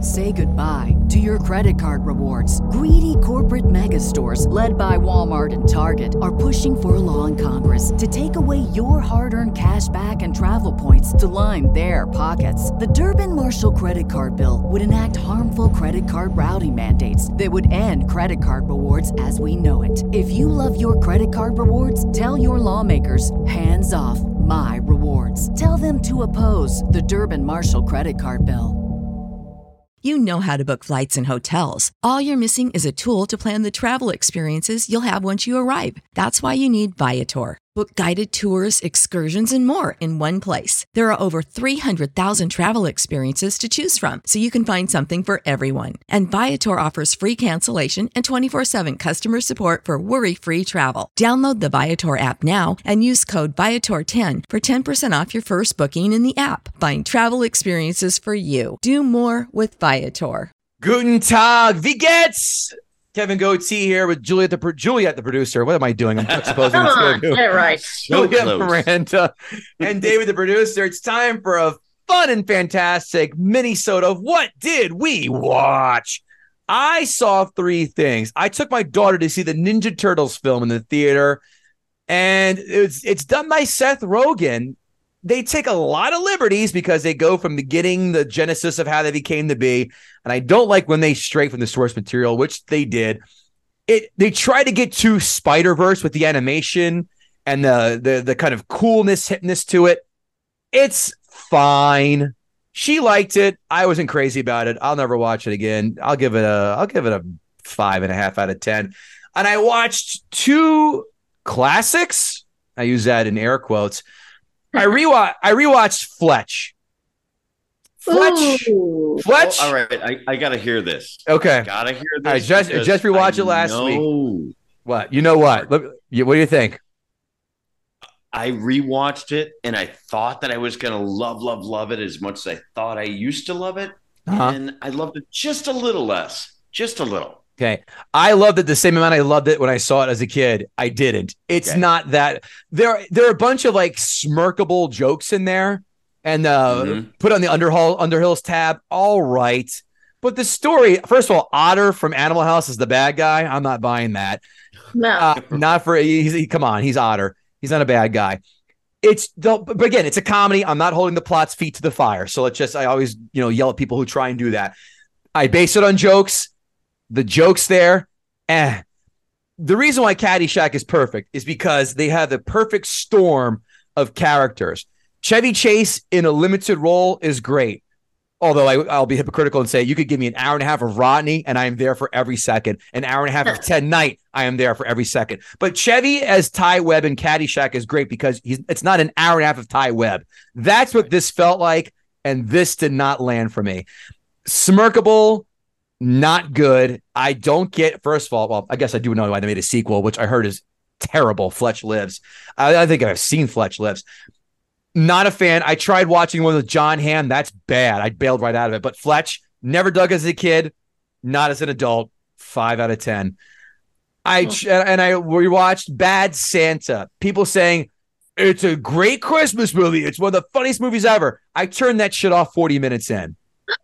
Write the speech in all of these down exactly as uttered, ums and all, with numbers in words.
Say goodbye to your credit card rewards. Greedy corporate mega stores, led by Walmart and Target, are pushing for a law in Congress to take away your hard-earned cash back and travel points to line their pockets. The Durbin-Marshall credit card bill would enact harmful credit card routing mandates that would end credit card rewards as we know it. If you love your credit card rewards, tell your lawmakers, hands off my rewards. Tell them to oppose the Durbin-Marshall credit card bill. You know how to book flights and hotels. All you're missing is a tool to plan the travel experiences you'll have once you arrive. That's why you need Viator. Book guided tours, excursions, and more in one place. There are over three hundred thousand travel experiences to choose from, so you can find something for everyone. And Viator offers free cancellation and twenty-four seven customer support for worry-free travel. Download the Viator app now and use code Viator ten for ten percent off your first booking in the app. Find travel experiences for you. Do more with Viator. Guten Tag, wie geht's? Kevin Goatee here with Juliet, the pro- Juliet, the producer. What am I doing? I'm supposing Come it's on, good. get it right. Juliet Miranda and David, the producer. It's time for a fun and fantastic mini-sode of What Did We Watch? I saw three things. I took my daughter to see the Ninja Turtles film in the theater, and it's it's done by Seth Rogen. They take a lot of liberties because they go from the getting the genesis of how they became to be. And I don't like when they stray from the source material, which they did. It they try to get to Spider-Verse with the animation and the the the kind of coolness, hipness to it. It's fine. She liked it. I wasn't crazy about it. I'll never watch it again. I'll give it a I'll give it a five and a half out of ten. And I watched two classics. I use that in air quotes. I rewatch. I rewatched Fletch. Fletch. Ooh. Fletch. Oh, all right, I, I gotta hear this. Okay, I gotta hear this. All right, just just rewatched it last know, week. What you know? What? Look, you, what do you think? I rewatched it and I thought that I was gonna love, love, love it as much as I thought I used to love it, Uh-huh. and I loved it just a little less, just a little. Okay, I loved it the same amount I loved it when I saw it as a kid. I didn't. It's Okay. not that there. There are a bunch of like smirkable jokes in there, and uh, Mhm. put on the Underhill Underhills tab. All right, but the story. First of all, Otter from Animal House is the bad guy. I'm not buying that. No. Uh, not for he's, he, come on, he's Otter. He's not a bad guy. It's but again, it's a comedy. I'm not holding the plot's feet to the fire. So let's just I always you know yell at people who try and do that. I base it on jokes. The jokes there, eh. The reason why Caddyshack is perfect is because they have the perfect storm of characters. Chevy Chase in a limited role is great. Although I, I'll be hypocritical and say you could give me an hour and a half of Rodney and I am there for every second. An hour and a half of Ted Knight, I am there for every second. But Chevy as Ty Webb in Caddyshack is great because he's it's not an hour and a half of Ty Webb. That's what this felt like, and this did not land for me. Smirkable, not good. I don't get, first of all, well, I guess I do know why they made a sequel, which I heard is terrible. Fletch Lives. I, I think I've seen Fletch Lives. Not a fan. I tried watching one with John Hamm. That's bad. I bailed right out of it. But Fletch, never dug as a kid, not as an adult. Five out of ten. I oh. And I rewatched Bad Santa. People saying, it's a great Christmas movie. It's one of the funniest movies ever. I turned that shit off forty minutes in.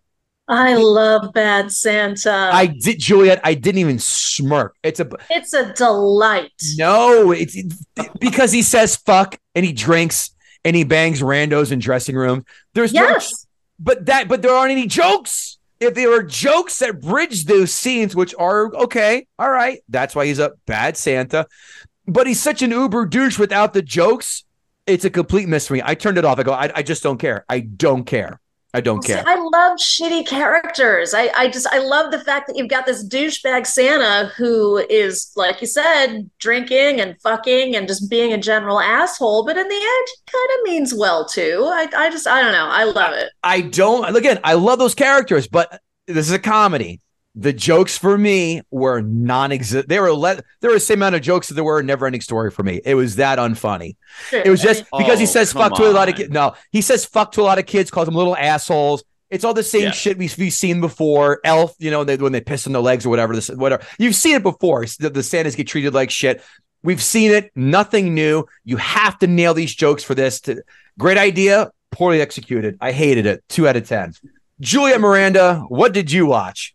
I love Bad Santa. I did, Juliet. I didn't even smirk. It's a. It's a delight. No, it's it, because he says fuck and he drinks and he bangs randos in dressing rooms. There's yes, no, but that, but there aren't any jokes. If there are jokes that bridge those scenes, which are okay, all right, that's why he's a Bad Santa. But he's such an uber douche without the jokes. It's a complete mystery. I turned it off. I go, I, I just don't care. I don't care. I don't See, care. I love shitty characters. I, I just, I love the fact that you've got this douchebag Santa who is, like you said, drinking and fucking and just being a general asshole. But in the end, he kind of means well, too. I, I just, I don't know. I love it. I don't, again, I love those characters, but this is a comedy. The jokes for me were non-existent. They were le- there were the same amount of jokes that there were in Never Ending Story for me. It was that unfunny. Sure. It was just I mean, because oh, he says fuck come to a lot of on. kids. No, he says fuck to a lot of kids, calls them little assholes. It's all the same Yeah. shit we've, we've seen before. Elf, you know, they, when they piss on their legs or whatever, this, whatever. You've seen it before. The, the Santas get treated like shit. We've seen it. Nothing new. You have to nail these jokes for this. To, great idea, poorly executed. I hated it. Two out of ten. Juliet Miranda, what did you watch?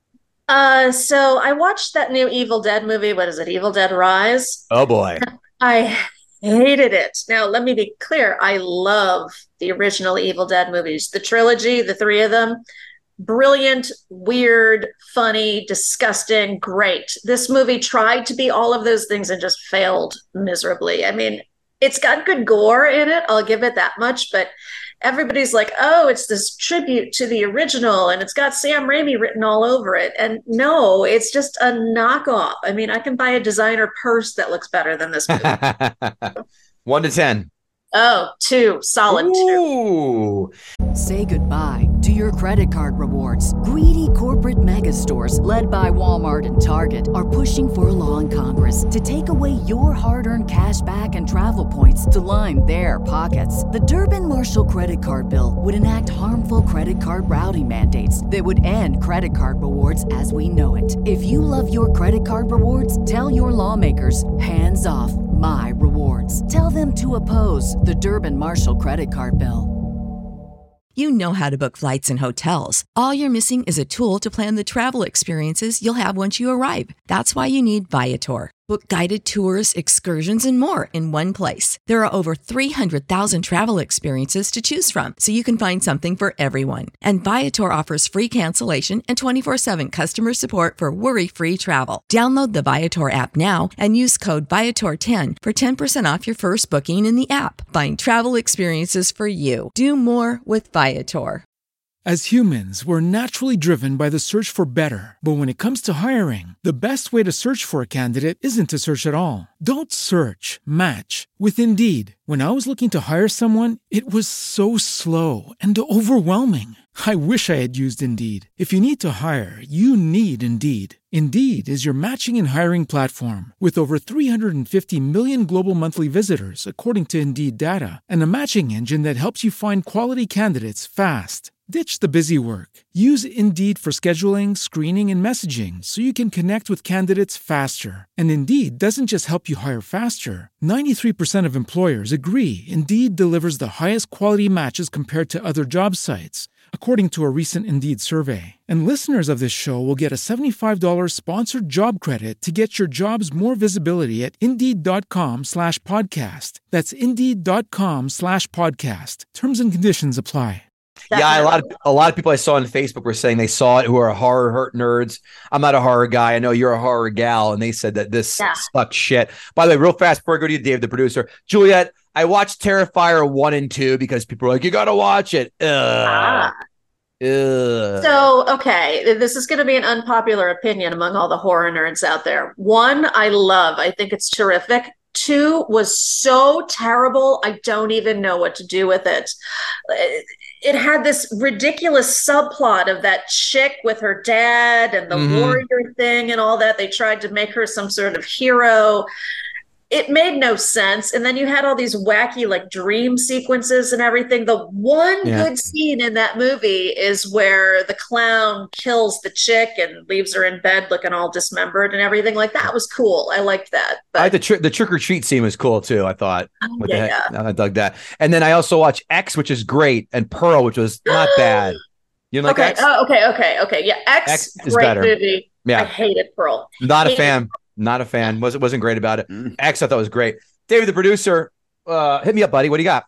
Uh, so I watched that new Evil Dead movie. What is it? Evil Dead Rise. Oh boy. I hated it. Now, let me be clear. I love the original Evil Dead movies, the trilogy, the three of them. Brilliant, weird, funny, disgusting, great. This movie tried to be all of those things and just failed miserably. I mean, it's got good gore in it. I'll give it that much, but everybody's like, oh, it's this tribute to the original and it's got Sam Raimi written all over it. And no, it's just a knockoff. I mean, I can buy a designer purse that looks better than this movie. One to ten. Oh, two. Solid Ooh. two. Say goodbye to your credit card rewards. Greedy corporate mega stores, led by Walmart and Target, are pushing for a law in Congress to take away your hard-earned cash back and travel points to line their pockets. The Durbin-Marshall credit card bill would enact harmful credit card routing mandates that would end credit card rewards as we know it. If you love your credit card rewards, tell your lawmakers, hands off my rewards. Tell them to oppose the Durbin-Marshall credit card bill. You know how to book flights and hotels. All you're missing is a tool to plan the travel experiences you'll have once you arrive. That's why you need Viator. Book guided tours, excursions, and more in one place. There are over three hundred thousand travel experiences to choose from, so you can find something for everyone. And Viator offers free cancellation and twenty-four seven customer support for worry-free travel. Download the Viator app now and use code Viator ten for ten percent off your first booking in the app. Find travel experiences for you. Do more with Viator. As humans, we're naturally driven by the search for better. But when it comes to hiring, the best way to search for a candidate isn't to search at all. Don't search, match with Indeed. When I was looking to hire someone, it was so slow and overwhelming. I wish I had used Indeed. If you need to hire, you need Indeed. Indeed is your matching and hiring platform with over three hundred fifty million global monthly visitors, according to Indeed data, and a matching engine that helps you find quality candidates fast. Ditch the busy work. Use Indeed for scheduling, screening, and messaging so you can connect with candidates faster. And Indeed doesn't just help you hire faster. ninety-three percent of employers agree Indeed delivers the highest quality matches compared to other job sites, according to a recent Indeed survey. And listeners of this show will get a seventy-five dollars sponsored job credit to get your jobs more visibility at Indeed.com slash podcast. That's Indeed.com slash podcast. Terms and conditions apply. Yeah, a lot of a lot of people I saw on Facebook were saying they saw it who are horror hurt nerds. I'm not a horror guy. I know you're a horror gal, and they said that this yeah. sucked shit. By the way, real fast before I go to you, Dave, the producer, Juliet, I watched Terrifier one and two because people are like, you got to watch it. Ugh. Ah. Ugh. So, okay, this is going to be an unpopular opinion among all the horror nerds out there. One, I love. I think it's terrific. Two was so terrible, I don't even know what to do with it. It had this ridiculous subplot of that chick with her dad and the mm-hmm. warrior thing and all that. They tried to make her some sort of hero. It made no sense. And then you had all these wacky like dream sequences and everything. The one yeah. good scene in that movie is where the clown kills the chick and leaves her in bed looking all dismembered and everything. Like that was cool. I liked that. But, I like the, tr- the trick or treat scene was cool too. I thought. What yeah, the heck? Yeah. I dug that. And then I also watched X, which is great, and Pearl, which was not bad. You know, like okay. X? Oh, okay. Okay. Okay. Yeah. X, X is great better. Movie. Yeah. I hated Pearl. Not hated a fan. Pearl. Not a fan. wasn't wasn't great about it. Mm. X, I thought was great. David, the producer, uh, hit me up, buddy. What do you got?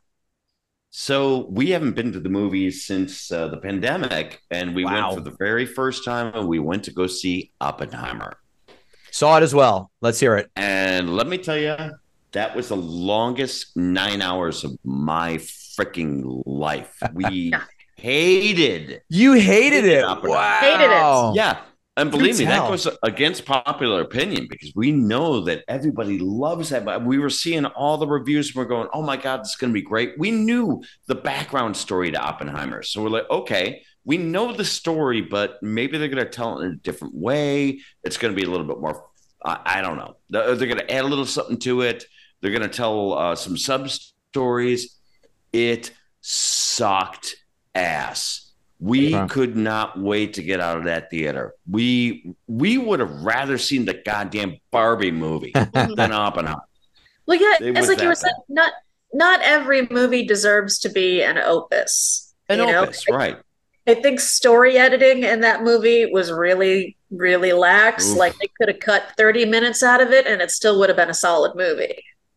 So we haven't been to the movies since uh, the pandemic, and we wow. went for the very first time, and we went to go see Oppenheimer. Saw it as well. Let's hear it. And let me tell you, that was the longest nine hours of my freaking life. We hated. You hated, hated it. Wow. Hated it. Yeah. And believe me, that goes against popular opinion because we know that everybody loves that. But we were seeing all the reviews and we're going, oh my God, this is going to be great. We knew the background story to Oppenheimer. So we're like, okay, we know the story, but maybe they're going to tell it in a different way. It's going to be a little bit more, uh, I don't know. They're going to add a little something to it. They're going to tell uh, some sub stories. It sucked ass. We huh. could not wait to get out of that theater. We we would have rather seen the goddamn Barbie movie than Oppenheimer. Well, yeah, it's like you were saying, not not every movie deserves to be an opus. An you opus, know? right? I think story editing in that movie was really, really lax. Oof. Like they could have cut thirty minutes out of it and it still would have been a solid movie.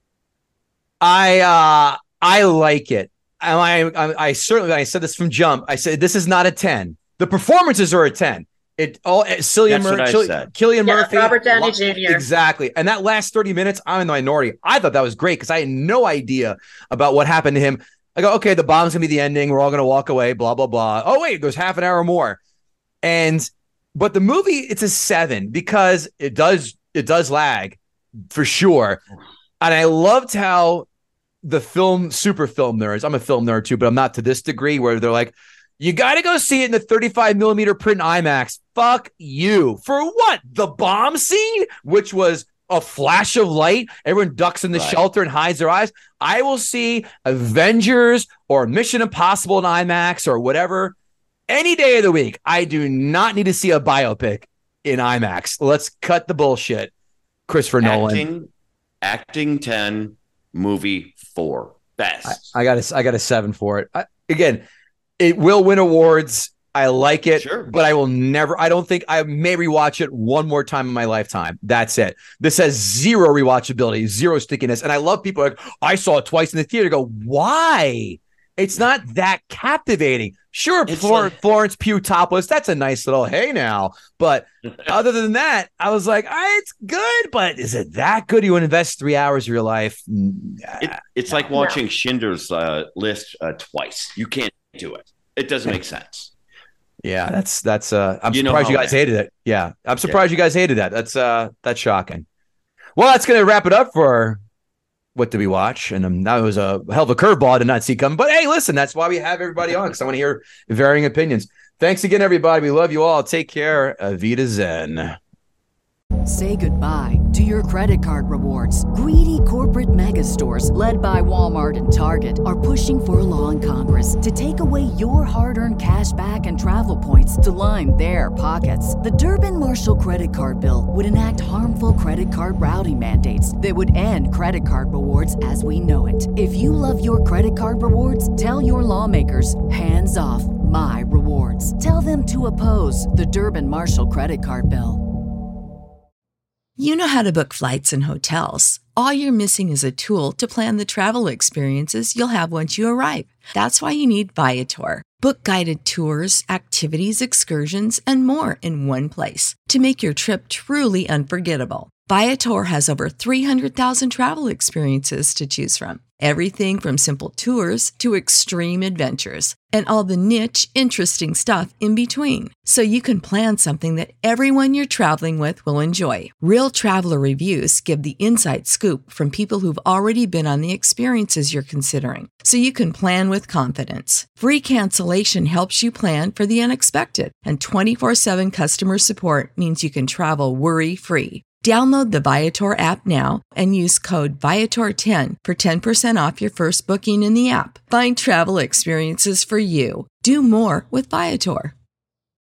I uh I like it. I, I, I certainly, I said this from jump. I said, this is not a ten. The performances are a ten. It all Cillian Murphy, Cillian yeah, Murphy, Robert Downey Junior Exactly. And that last thirty minutes, I'm in the minority. I thought that was great because I had no idea about what happened to him. I go, okay, the bomb's gonna be the ending. We're all gonna walk away, blah, blah, blah. Oh, wait, there's half an hour more. And but the movie, it's a seven because it does, it does lag for sure. And I loved how the film, super film nerds, I'm a film nerd too, but I'm not to this degree where they're like, you got to go see it in the thirty-five millimeter print IMAX. Fuck you. For what? The bomb scene, which was a flash of light. Everyone ducks in the right. shelter and hides their eyes. I will see Avengers or Mission Impossible in IMAX or whatever any day of the week. I do not need to see a biopic in IMAX. Let's cut the bullshit. Christopher acting, Nolan. Acting ten, movie four. Best. I, I got a, I got a seven for it. I, again, it will win awards. I like it, sure. but I will never, I don't think I may rewatch it one more time in my lifetime. That's it. This has zero rewatchability, zero stickiness. And I love people like, I saw it twice in the theater. Go, why? It's not that captivating. Sure, Flor- like- Florence Pugh topless. That's a nice little, hey now. But other than that, I was like, ah, it's good, but is it that good? You invest three hours of your life? It, it's like watching Schindler's uh, List uh, twice. You can't do it. It doesn't make sense. Yeah, that's that's. Uh, I'm you surprised you guys bad. hated it. Yeah, I'm surprised yeah. you guys hated that. That's uh, that's shocking. Well, that's gonna wrap it up for what did we watch, and um, that was a hell of a curveball I did not see coming. But hey, listen, that's why we have everybody on because I want to hear varying opinions. Thanks again, everybody. We love you all. Take care. Avita Zen. Say goodbye to your credit card rewards. Greedy corporate mega stores, led by Walmart and Target, are pushing for a law in Congress to take away your hard-earned cash back and travel points to line their pockets. The Durbin-Marshall credit card bill would enact harmful credit card routing mandates that would end credit card rewards as we know it. If you love your credit card rewards, tell your lawmakers, hands off my rewards. Tell them to oppose the Durbin-Marshall credit card bill. You know how to book flights and hotels. All you're missing is a tool to plan the travel experiences you'll have once you arrive. That's why you need Viator. Book guided tours, activities, excursions, and more in one place to make your trip truly unforgettable. Viator has over three hundred thousand travel experiences to choose from. Everything from simple tours to extreme adventures and all the niche, interesting stuff in between. So you can plan something that everyone you're traveling with will enjoy. Real traveler reviews give the inside scoop from people who've already been on the experiences you're considering. So you can plan with confidence. Free cancellation helps you plan for the unexpected. And twenty-four seven customer support means you can travel worry-free. Download the Viator app now and use code Viator ten for ten percent off your first booking in the app. Find travel experiences for you. Do more with Viator.